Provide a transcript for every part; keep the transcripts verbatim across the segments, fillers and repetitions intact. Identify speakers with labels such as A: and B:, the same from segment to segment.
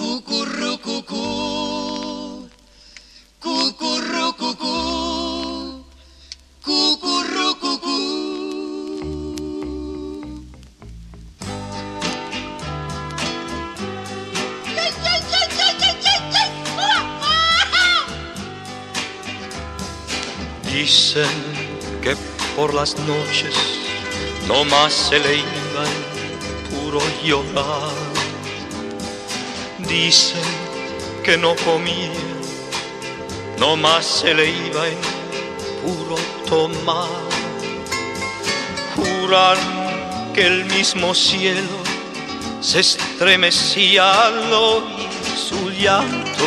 A: Cucurrucucú, cucurrucucú, cucurrucucú.
B: Dicen que por las noches no más se le iba el puro llorar. Dicen que no comía, no más se le iba en puro tomar. Juran que el mismo cielo se estremecía al oír su llanto.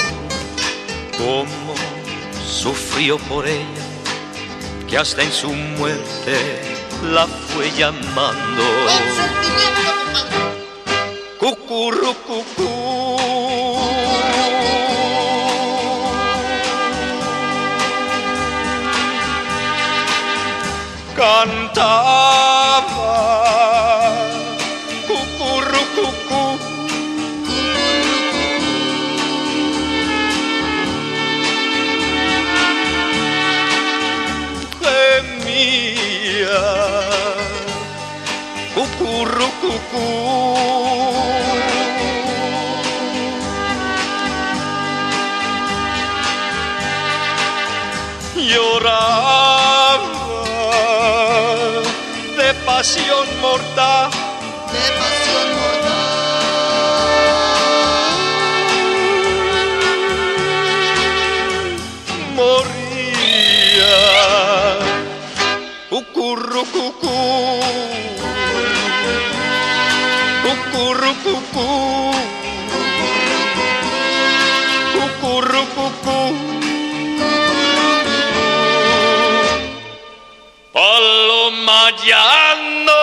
B: Cómo sufrió por ella, que hasta en su muerte la fue llamando. Cucurrucucú. Cantaba cucurrucucú. Gemía cucurrucucú. Lloraba de pasión mortal,
A: de pasión mortal.
B: Moría cucurrucucú, cucurrucucú, cucurrucucú. Paloma ya no